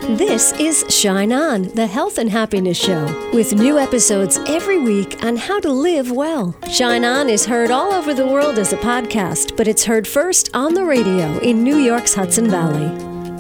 This is Shine On, the health and happiness show, with new episodes every week on how to live well. Shine On is heard all over the world as a podcast, but it's heard first on the radio in New York's Hudson Valley.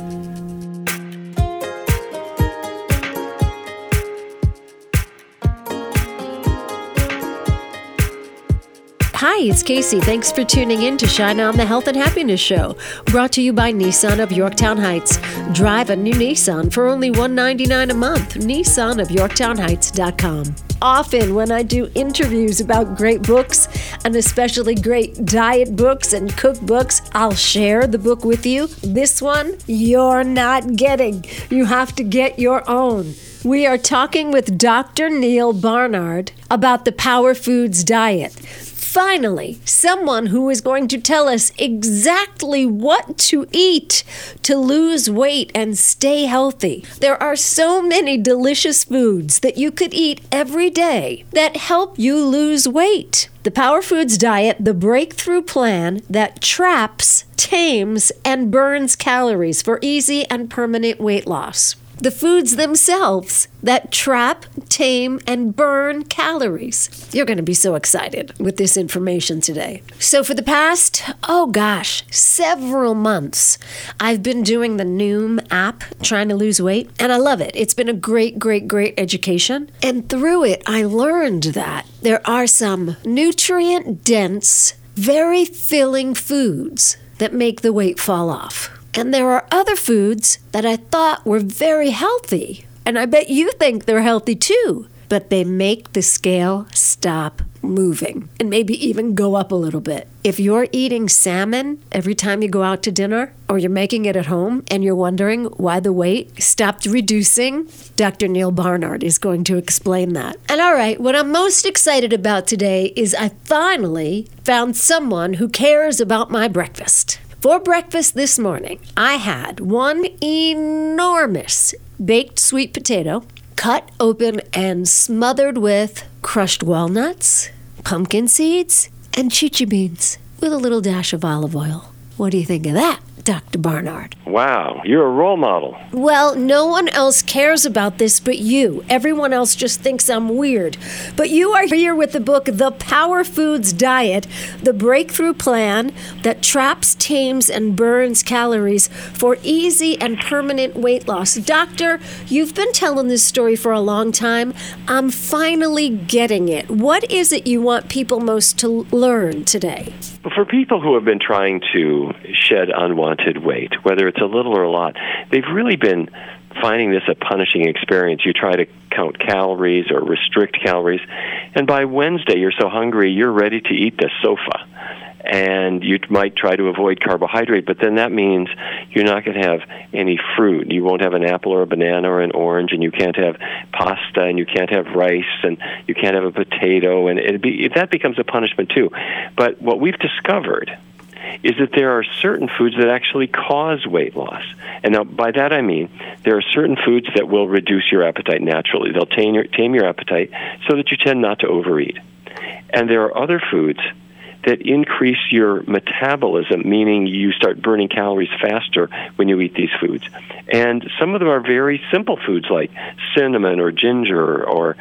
Hi, it's Casey. Thanks for tuning in to Shine On, the Health and Happiness Show, brought to you by Nissan of Yorktown Heights. Drive a new Nissan for only $199 a month. Nissan of YorktownHeights.com. Often when I do interviews about great books, and especially great diet books and cookbooks, I'll share the book with you. This one, you're not getting. You have to get your own. We are talking with Dr. Neal Barnard about the Power Foods diet. Finally, someone who is going to tell us exactly what to eat to lose weight and stay healthy. There are so many delicious foods that you could eat every day that help you lose weight. The Power Foods diet, the breakthrough plan that traps, tames, and burns calories for easy and permanent weight loss. The foods themselves that trap, tame, and burn calories. You're going to be so excited with this information today. So for the past, several months, I've been doing the Noom app, trying to lose weight, and I love it. It's been a great education. And through it, I learned that there are some nutrient-dense, very filling foods that make the weight fall off. And there are other foods that I thought were very healthy. And I bet you think they're healthy too. But they make the scale stop moving and maybe even go up a little bit. If you're eating salmon every time you go out to dinner, or you're making it at home and you're wondering why the weight stopped reducing, Dr. Neal Barnard is going to explain that. And all right, what I'm most excited about today is I finally found someone who cares about my breakfast. For breakfast this morning, I had one enormous baked sweet potato, cut open and smothered with crushed walnuts, pumpkin seeds, and chicha beans with a little dash of olive oil. What do you think of that, Dr. Barnard? Wow, you're a role model. Well, no one else cares about this but you. Everyone else just thinks I'm weird. But you are here with the book, The Power Foods Diet, the breakthrough plan that traps, tames, and burns calories for easy and permanent weight loss. Doctor, you've been telling this story for a long time. I'm finally getting it. What is it you want people most to learn today? For people who have been trying to shed unwanted weight, whether it's a little or a lot, they've really been finding this a punishing experience. You try to count calories or restrict calories, and by Wednesday you're so hungry you're ready to eat the sofa. And you might try to avoid carbohydrate, but then that means you're not going to have any fruit. You won't have an apple or a banana or an orange, and you can't have pasta, and you can't have rice, and you can't have a potato, and that becomes a punishment too. But what we've discovered is that there are certain foods that actually cause weight loss. And now by that I mean there are certain foods that will reduce your appetite naturally. They'll tame your appetite so that you tend not to overeat. And there are other foods that increase your metabolism, meaning you start burning calories faster when you eat these foods. And some of them are very simple foods like cinnamon or ginger or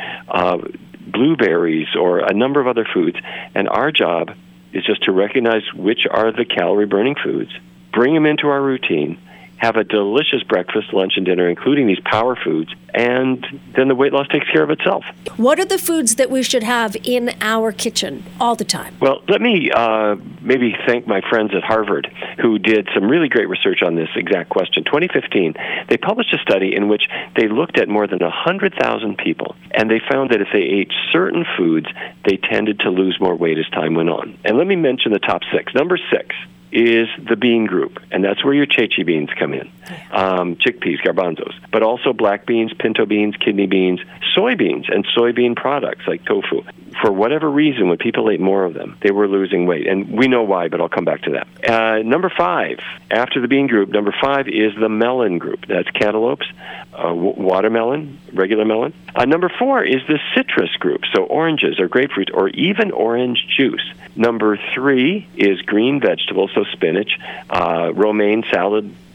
blueberries or a number of other foods. And our job is just to recognize which are the calorie-burning foods, bring them into our routine, have a delicious breakfast, lunch, and dinner, including these power foods, and then the weight loss takes care of itself. What are the foods that we should have in our kitchen all the time? Well, let me maybe thank my friends at Harvard who did some really great research on this exact question. 2015, they published a study in which they looked at more than 100,000 people, and they found that if they ate certain foods, they tended to lose more weight as time went on. And let me mention the top 6. Number 6 is the bean group, and that's where your chechi beans come in. Chickpeas, garbanzos, but also black beans, pinto beans, kidney beans, soybeans, and soybean products like tofu. For whatever reason, when people ate more of them, they were losing weight, and we know why, but I'll come back to that. Number 5, after the bean group, number 5 is the melon group. That's cantaloupes, watermelon, regular melon. Number 4 is the citrus group, so oranges or grapefruit or even orange juice. Number 3 is green vegetables, so spinach, romaine salad,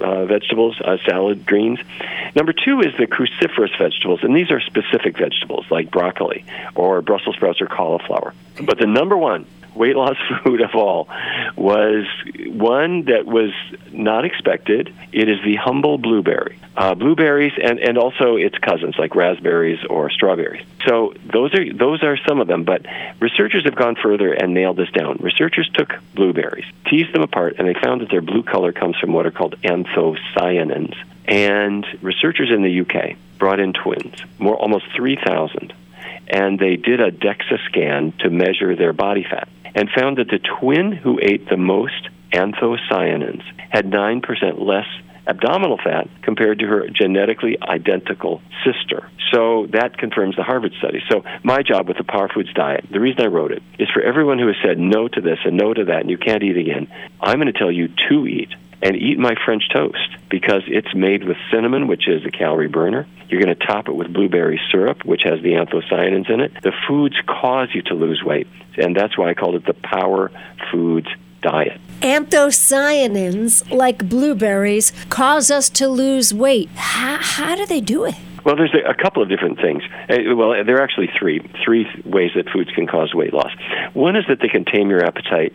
vegetables, salad, greens. Number 2 is the cruciferous vegetables, and these are specific vegetables like broccoli or Brussels sprouts or cauliflower. But the number 1 weight loss food of all was one that was not expected. It is the humble blueberry. Blueberries and also its cousins like raspberries or strawberries. So those are some of them, but researchers have gone further and nailed this down. Researchers took blueberries, teased them apart, and they found that their blue color comes from what are called anthocyanins. And researchers in the UK brought in twins, almost 3,000, and they did a DEXA scan to measure their body fat, and found that the twin who ate the most anthocyanins had 9% less abdominal fat compared to her genetically identical sister. So that confirms the Harvard study. So my job with the Power Foods diet, the reason I wrote it, is for everyone who has said no to this and no to that and you can't eat again, I'm going to tell you to eat. And eat my French toast because it's made with cinnamon, which is a calorie burner. You're going to top it with blueberry syrup, which has the anthocyanins in it. The foods cause you to lose weight, and that's why I called it the Power Foods diet. Anthocyanins, like blueberries, cause us to lose weight. How do they do it? Well, there's a couple of different things. Well, there are actually three ways that foods can cause weight loss. One is that they can tame your appetite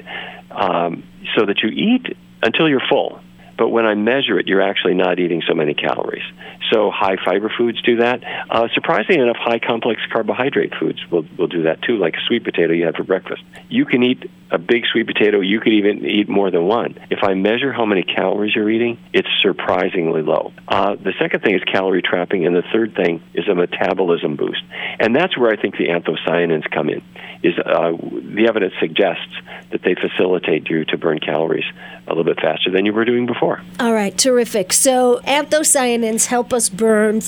so that you eat until you're full. But when I measure it, you're actually not eating so many calories. So high fiber foods do that. Surprisingly enough, high complex carbohydrate foods will do that too, like a sweet potato you had for breakfast. You can eat a big sweet potato. You could even eat more than one. If I measure how many calories you're eating, it's surprisingly low. The second thing is calorie trapping, and the third thing is a metabolism boost. And that's where I think the anthocyanins come in. The evidence suggests that they facilitate you to burn calories a little bit faster than you were doing before. All right, terrific. So anthocyanins help us burn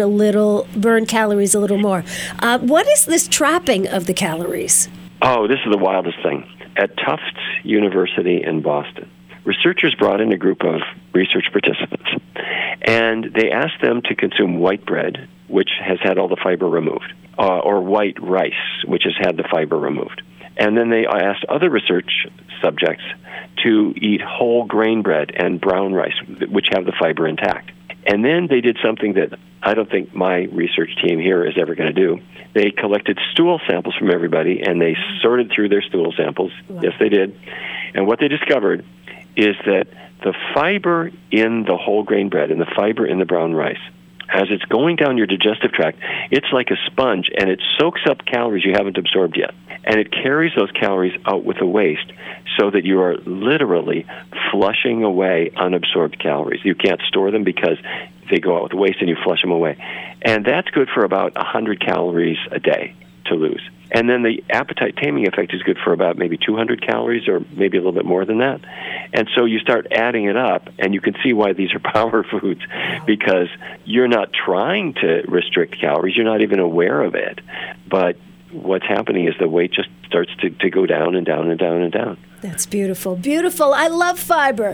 calories a little more. What is this trapping of the calories? Oh, this is the wildest thing. At Tufts University in Boston, researchers brought in a group of research participants, and they asked them to consume white bread, which has had all the fiber removed, or white rice, which has had the fiber removed. And then they asked other research subjects to eat whole grain bread and brown rice, which have the fiber intact. And then they did something that I don't think my research team here is ever going to do. They collected stool samples from everybody, and they sorted through their stool samples. Wow. Yes, they did. And what they discovered is that the fiber in the whole grain bread and the fiber in the brown rice, as it's going down your digestive tract, it's like a sponge, and it soaks up calories you haven't absorbed yet. And it carries those calories out with the waste so that you are literally flushing away unabsorbed calories. You can't store them because they go out with the waste and you flush them away. And that's good for about 100 calories a day to lose. And then the appetite taming effect is good for about maybe 200 calories or maybe a little bit more than that. And so you start adding it up, and you can see why these are power foods, because you're not trying to restrict calories. You're not even aware of it. But what's happening is the weight just starts to go down and down and down and down. That's beautiful. Beautiful. I love fiber.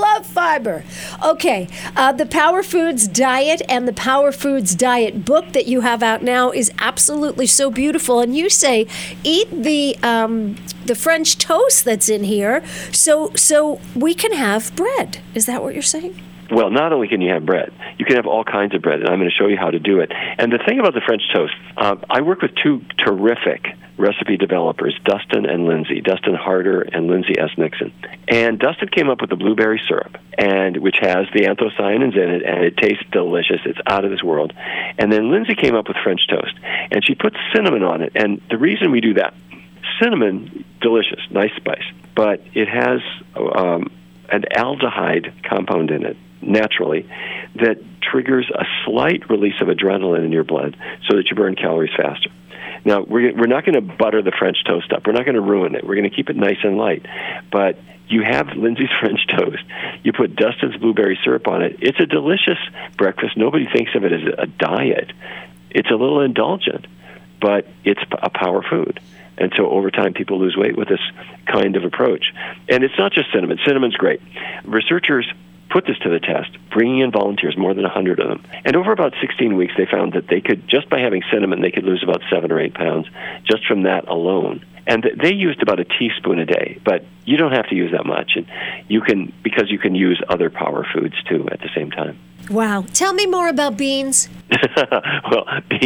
Okay. The Power Foods Diet and the Power Foods Diet book that you have out now is absolutely so beautiful. And you say, eat the French toast that's in here so we can have bread. Is that what you're saying? Well, not only can you have bread, you can have all kinds of bread, and I'm going to show you how to do it. And the thing about the French toast, I work with two terrific recipe developers, Dustin and Lindsay, Dustin Harder and Lindsay S. Nixon. And Dustin came up with the blueberry syrup, which has the anthocyanins in it, and it tastes delicious. It's out of this world. And then Lindsay came up with French toast, and she put cinnamon on it. And the reason we do that, cinnamon, delicious, nice spice, but it has an aldehyde compound in it, naturally, that triggers a slight release of adrenaline in your blood so that you burn calories faster. Now, we're not going to butter the French toast up. We're not going to ruin it. We're going to keep it nice and light. But you have Lindsay's French toast. You put Dustin's blueberry syrup on it. It's a delicious breakfast. Nobody thinks of it as a diet. It's a little indulgent, but it's a power food. And so over time, people lose weight with this kind of approach. And it's not just cinnamon. Cinnamon's great. Researchers put this to the test, bringing in volunteers, more than 100 of them. And over about 16 weeks, they found that they could, just by having cinnamon, they could lose about 7 or 8 pounds just from that alone. And they used about a teaspoon a day, but you don't have to use that much. And because you can use other power foods, too, at the same time. Wow. Tell me more about beans. Well,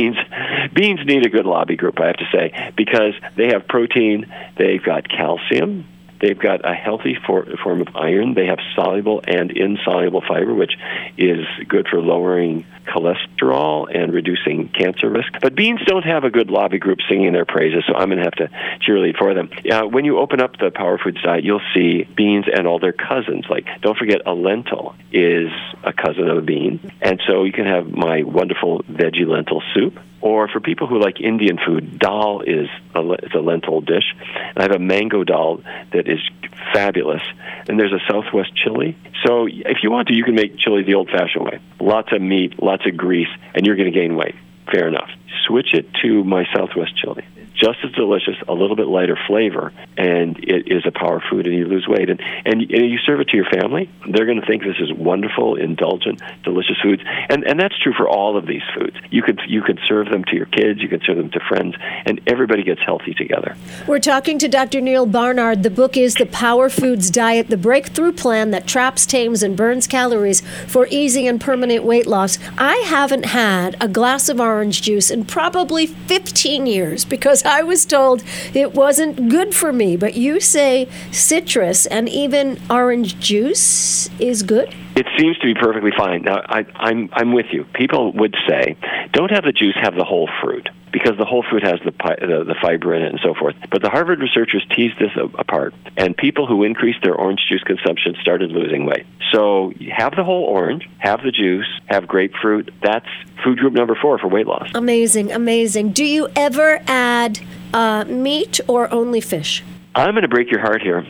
beans need a good lobby group, I have to say, because they have protein, they've got calcium, they've got a healthy form of iron, they have soluble and insoluble fiber, which is good for lowering cholesterol and reducing cancer risk. But beans don't have a good lobby group singing their praises, so I'm going to have to cheerlead for them. When you open up the Power Foods diet, you'll see beans and all their cousins. Like, don't forget, a lentil is a cousin of a bean. And so you can have my wonderful veggie lentil soup. Or for people who like Indian food, dal is a lentil dish. And I have a mango dal that is fabulous. And there's a Southwest chili. So if you want to, you can make chili the old-fashioned way. Lots of meat, lots of grease, and you're going to gain weight. Fair enough. Switch it to my Southwest chili. Just as delicious, a little bit lighter flavor, and it is a power food, and you lose weight. And you serve it to your family, they're going to think this is wonderful, indulgent, delicious foods. And that's true for all of these foods. You could serve them to your kids, you could serve them to friends, and everybody gets healthy together. We're talking to Dr. Neal Barnard. The book is The Power Foods Diet, the breakthrough plan that traps, tames, and burns calories for easy and permanent weight loss. I haven't had a glass of orange juice in probably 15 years because I was told it wasn't good for me, but you say citrus and even orange juice is good? It seems to be perfectly fine. Now, I'm with you. People would say, don't have the juice, have the whole fruit, because the whole fruit has the fiber in it and so forth. But the Harvard researchers teased this apart, and people who increased their orange juice consumption started losing weight. So have the whole orange, have the juice, have grapefruit. That's food group number 4 for weight loss. Amazing, amazing. Do you ever add meat or only fish? I'm going to break your heart here.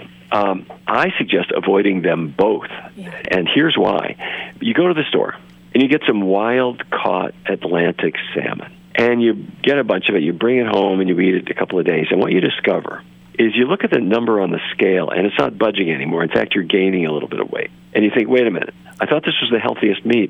I suggest avoiding them both, and here's why. You go to the store, and you get some wild-caught Atlantic salmon, and you get a bunch of it, you bring it home, and you eat it a couple of days, and what you discover is you look at the number on the scale, and it's not budging anymore. In fact, you're gaining a little bit of weight, and you think, wait a minute, I thought this was the healthiest meat.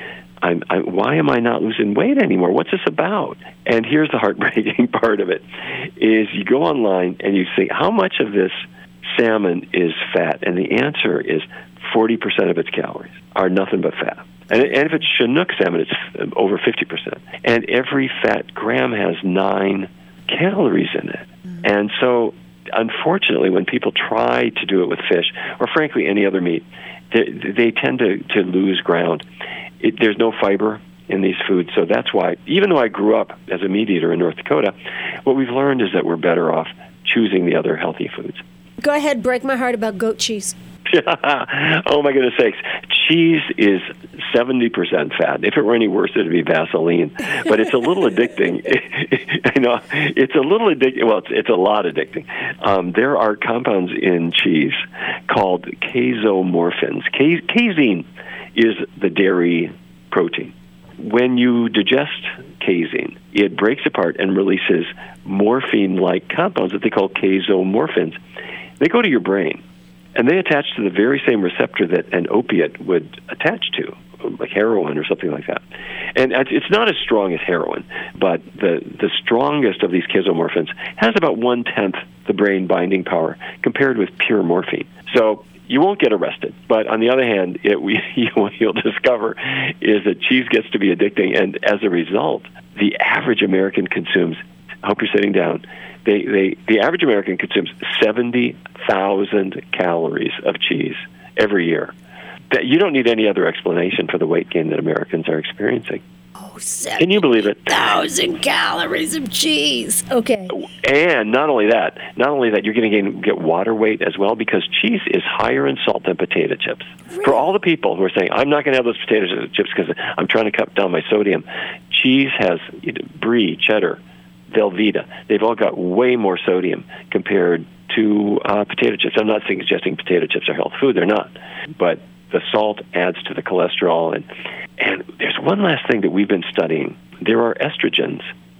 Why am I not losing weight anymore? What's this about? And here's the heartbreaking part of it, is you go online, and you see how much of this salmon is fat, and the answer is 40% of its calories are nothing but fat. And if it's Chinook salmon, it's over 50%. And every fat gram has 9 calories in it. And so, unfortunately, when people try to do it with fish, or frankly any other meat, they tend to lose ground. There's no fiber in these foods, so that's why, even though I grew up as a meat eater in North Dakota, what we've learned is that we're better off choosing the other healthy foods. Go ahead, break my heart about goat cheese. Oh, my goodness sakes. Cheese is 70% fat. If it were any worse, it would be Vaseline. But it's a little addicting. It's a little addicting. Well, it's a lot addicting. There are compounds in cheese called casomorphins. Casein is the dairy protein. When you digest casein, it breaks apart and releases morphine-like compounds that they call casomorphins. They go to your brain, and they attach to the very same receptor that an opiate would attach to, like heroin or something like that. And it's not as strong as heroin, but the strongest of these casomorphins has about 1/10 the brain binding power compared with pure morphine. So you won't get arrested. But on the other hand, what you'll discover is that cheese gets to be addicting, and as a result, the average American consumes, I hope you're sitting down, the average American consumes 70,000 calories of cheese every year. That you don't need any other explanation for the weight gain that Americans are experiencing. Oh, can you believe it? 1,000 calories of cheese. Okay. And not only that, you're going to get water weight as well, because cheese is higher in salt than potato chips. Really? For all the people who are saying, I'm not going to have those potato chips because I'm trying to cut down my sodium, cheese has brie, cheddar, Velveeta. They've all got way more sodium compared to potato chips. I'm not suggesting potato chips are health food. They're not. But the salt adds to the cholesterol. And there's one last thing that we've been studying. There are estrogens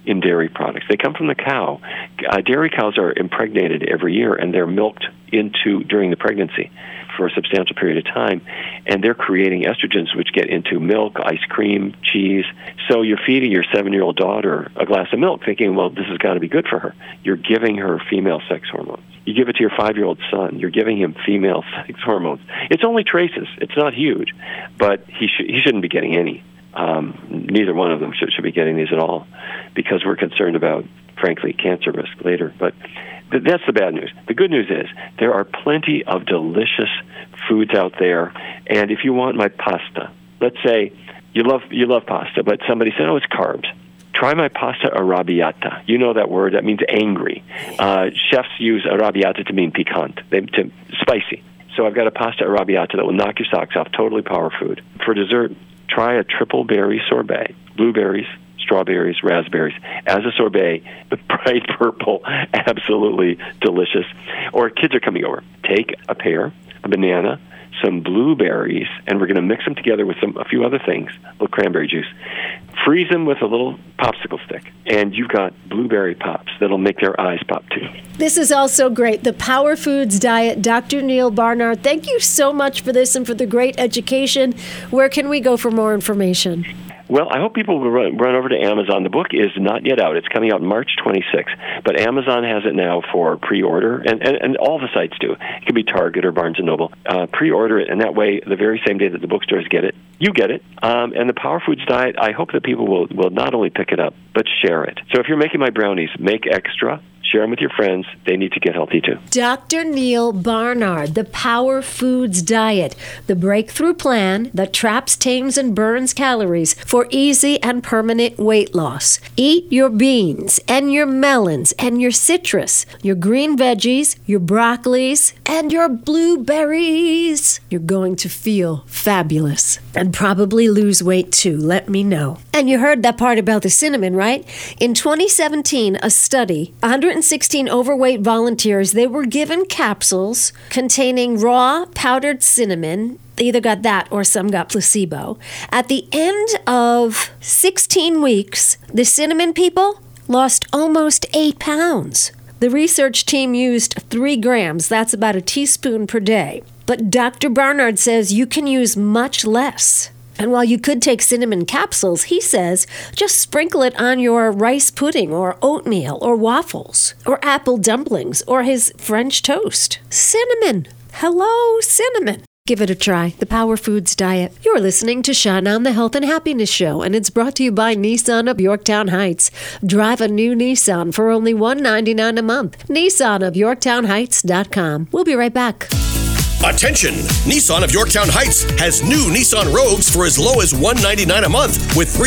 in dairy products. They come from the cow. Dairy cows are impregnated every year, and they're milked during the pregnancy for a substantial period of time, and they're creating estrogens which get into milk, ice cream, cheese. So you're feeding your 7-year-old daughter a glass of milk thinking, well, this has got to be good for her. You're giving her female sex hormones. You give it to your 5-year-old son. You're giving him female sex hormones. It's only traces. It's not huge, but he shouldn't be getting any. Neither one of them should be getting these at all, because we're concerned about, frankly, cancer risk later. But that's the bad news. The good news is there are plenty of delicious foods out there, and if you want my pasta, let's say you love pasta, but somebody said, oh, it's carbs. Try my pasta arrabbiata. You know that word. That means angry. Chefs use arrabbiata to mean piquant, to spicy. So I've got a pasta arrabbiata that will knock your socks off, totally power food. For dessert, try a triple berry sorbet. Blueberries, strawberries, raspberries, as a sorbet, the bright purple, absolutely delicious. Or kids are coming over. Take a pear, a banana, some blueberries, and we're going to mix them together with a few other things, a little cranberry juice. Freeze them with a little popsicle stick, and you've got blueberry pops that'll make their eyes pop too. This is also great. The Power Foods Diet. Dr. Neal Barnard, thank you so much for this and for the great education. Where can we go for more information? Well, I hope people will run over to Amazon. The book is not yet out. It's coming out March 26th, but Amazon has it now for pre-order, and all the sites do. It could be Target or Barnes & Noble. Pre-order it, and that way, the very same day that the bookstores get it, you get it. And the Power Foods Diet, I hope that people will not only pick it up, but share it. So if you're making my brownies, make extra. Share them with your friends. They need to get healthy, too. Dr. Neal Barnard, the Power Foods Diet, the breakthrough plan that traps, tames, and burns calories for easy and permanent weight loss. Eat your beans and your melons and your citrus, your green veggies, your broccolis, and your blueberries. You're going to feel fabulous and probably lose weight, too. Let me know. And you heard that part about the cinnamon, right? In 2017, a study, 116 overweight volunteers, they were given capsules containing raw powdered cinnamon. They either got that or some got placebo. At the end of 16 weeks, the cinnamon people lost almost 8 pounds. The research team used 3 grams. That's about a teaspoon per day. But Dr. Barnard says you can use much less. And while you could take cinnamon capsules, he says, just sprinkle it on your rice pudding or oatmeal or waffles or apple dumplings or his French toast. Cinnamon. Hello, cinnamon. Give it a try. The Power Foods Diet. You're listening to Shine On the Health and Happiness Show, and it's brought to you by Nissan of Yorktown Heights. Drive a new Nissan for only $199 a month. Nissan of YorktownHeights.com. We'll be right back. Attention! Nissan of Yorktown Heights has new Nissan Rogues for as low as $199 a month with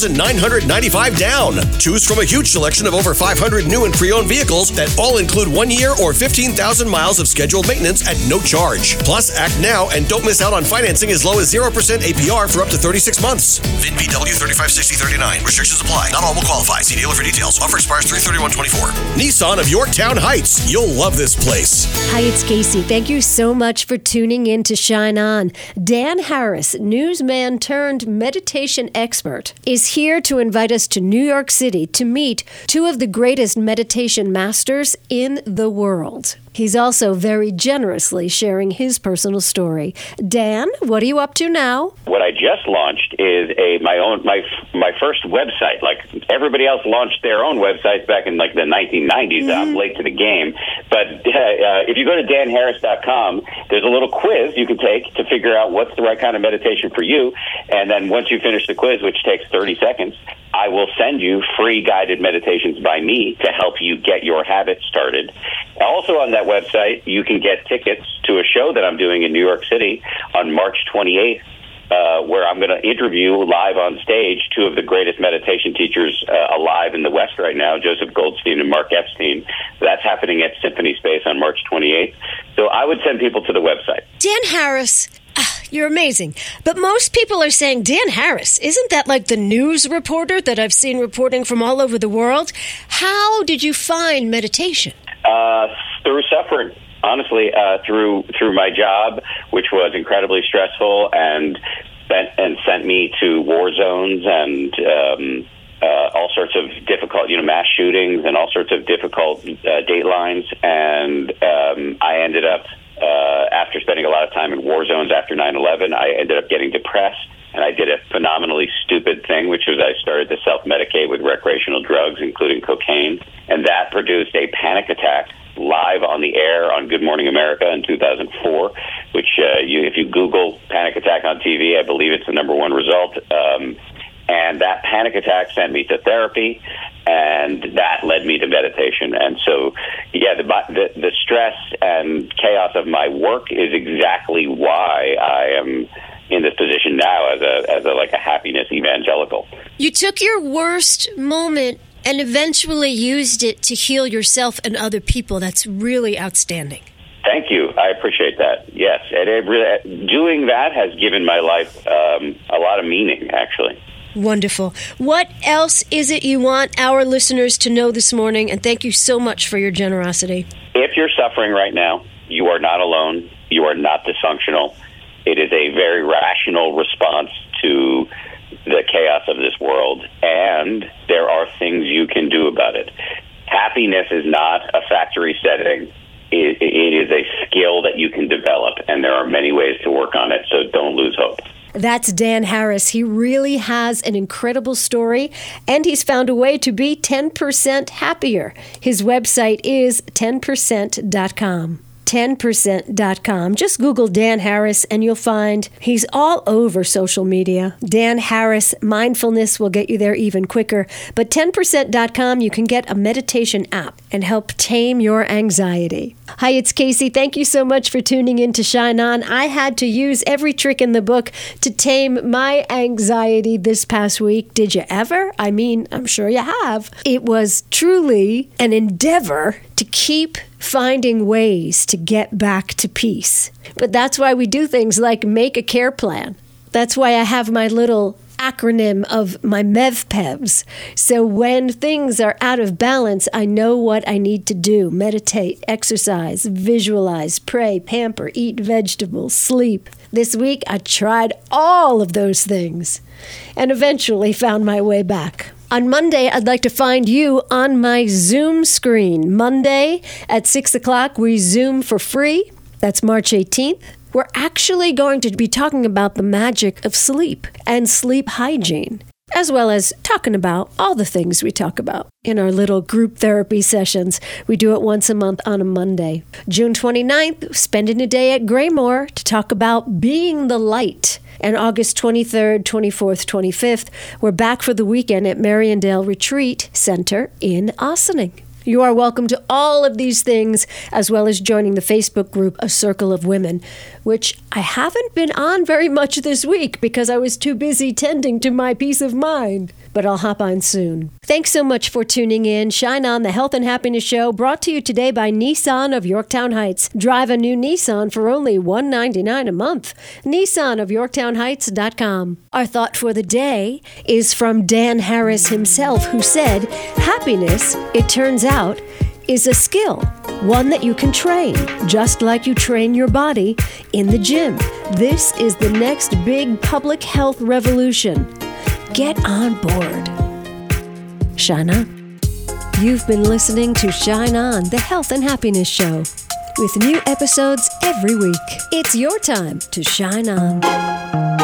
$3,995 down. Choose from a huge selection of over 500 new and pre-owned vehicles that all include 1 year or 15,000 miles of scheduled maintenance at no charge. Plus, act now and don't miss out on financing as low as 0% APR for up to 36 months. VIN VW 356039. Restrictions apply. Not all will qualify. See dealer for details. Offer expires 3/31/24. Nissan of Yorktown Heights. You'll love this place. Hi, it's Casey. Thank you so much for tuning in to Shine On. Dan Harris, newsman turned meditation expert, is here to invite us to New York City to meet 2 of the greatest meditation masters in the world. He's also very generously sharing his personal story. Dan, what are you up to now? What I just launched is my first website. Like everybody else launched their own websites back in like the 1990s. Mm-hmm. I'm late to the game. But if you go to danharris.com, there's a little quiz you can take to figure out what's the right kind of meditation for you. And then once you finish the quiz, which takes 30 seconds, I will send you free guided meditations by me to help you get your habit started. Also on that website, you can get tickets to a show that I'm doing in New York City on March 28th, where I'm going to interview live on stage 2 of the greatest meditation teachers alive in the West right now, Joseph Goldstein and Mark Epstein. That's happening at Symphony Space on March 28th. So I would send people to the website. Dan Harris, you're amazing. But most people are saying, Dan Harris, isn't that like the news reporter that I've seen reporting from all over the world? How did you find meditation? Through suffering. Honestly, through my job, which was incredibly stressful and sent me to war zones and all sorts of difficult, mass shootings and all sorts of difficult datelines. And I ended up, after spending a lot of time in war zones after 9/11, I ended up getting depressed. And I did a phenomenally stupid thing, which was I started to self-medicate with recreational drugs, including cocaine. And that produced a panic attack live on the air on Good Morning America in 2004, which if you Google panic attack on TV, I believe it's the number one result. And that panic attack sent me to therapy, and that led me to meditation. And so, the stress and chaos of my work is exactly why I am in this position now as a happiness evangelical. You took your worst moment and eventually used it to heal yourself and other people. That's really outstanding. Thank you. I appreciate that. Yes, and doing that has given my life a lot of meaning, actually. Wonderful. What else is it you want our listeners to know this morning? And thank you so much for your generosity. If you're suffering right now, you are not alone. You are not dysfunctional. It is a very rational response to the chaos of this world, and there are things you can do about it. Happiness is not a factory setting. It is a skill that you can develop, and there are many ways to work on it, so don't lose hope. That's Dan Harris. He really has an incredible story, and he's found a way to be 10% happier. His website is 10%.com. 10%.com. Just Google Dan Harris and you'll find he's all over social media. Dan Harris Mindfulness will get you there even quicker. But 10%.com, you can get a meditation app and help tame your anxiety. Hi, it's Casey. Thank you so much for tuning in to Shine On. I had to use every trick in the book to tame my anxiety this past week. Did you ever? I mean, I'm sure you have. It was truly an endeavor to keep finding ways to get back to peace. But that's why we do things like make a care plan. That's why I have my little acronym of my MEVPEVs. So when things are out of balance, I know what I need to do. Meditate, exercise, visualize, pray, pamper, eat vegetables, sleep. This week, I tried all of those things and eventually found my way back. On Monday, I'd like to find you on my Zoom screen. Monday at 6 o'clock, we Zoom for free. That's March 18th. We're actually going to be talking about the magic of sleep and sleep hygiene, as well as talking about all the things we talk about in our little group therapy sessions. We do it once a month on a Monday. June 29th, spending a day at Graymore to talk about being the light. And August 23rd, 24th, 25th, we're back for the weekend at Mariondale Retreat Center in Ossining. You are welcome to all of these things, as well as joining the Facebook group, A Circle of Women, which I haven't been on very much this week because I was too busy tending to my peace of mind. But I'll hop on soon. Thanks so much for tuning in. Shine On, the Health and Happiness Show, brought to you today by Nissan of Yorktown Heights. Drive a new Nissan for only $199 a month. Nissan of YorktownHeights.com. Our thought for the day is from Dan Harris himself, who said, happiness, it turns out, is a skill, one that you can train, just like you train your body in the gym. This is the next big public health revolution. Get on board. Shine On. You've been listening to Shine On, the Health and Happiness Show, with new episodes every week. It's your time to shine on.